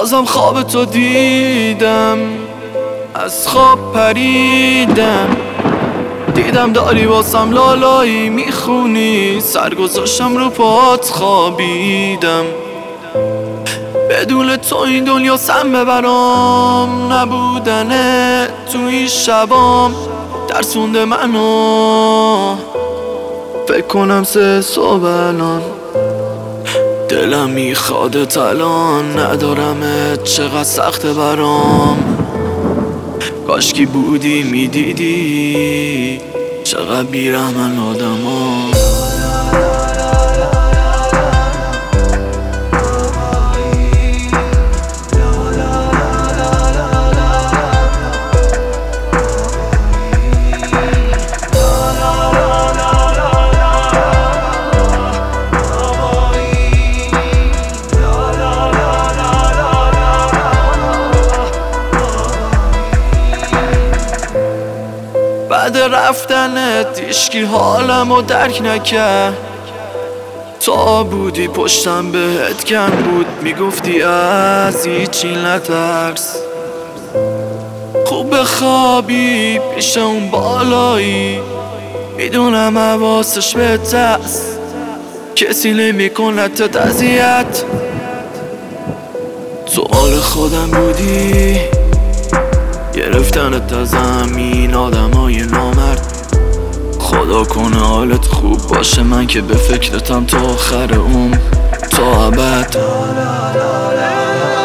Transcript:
بازم خواب تو دیدم، از خواب پریدم، دیدم داری واسم لالایی میخونی، سر گذاشتم رو پات خوابیدم. بدون تو این دنیا سم ببرام، نبودنه تو این شبام ترسونده منو. فکر کنم 3 صبح الان، دلم میخواد الان، ندارمت چقدر سخته برام. کاشکی بودی میدیدی چقدر بیرحمن آدما. بعد رفتنت هیچکی حالمو درک نکرد، تا بودی پشتم بهت کم بود، میگفتی از هیچی نترس. خوب بخوابی پیش اون بالایی، میدونم حواسش بهت هست، کسی نمیکنتت اذیت. سوال خودم بودی گرفتنت از همین آدمای نامرد. خدا کنه حالت خوب باشه، من که به فکرتم تا آخر تا ابد.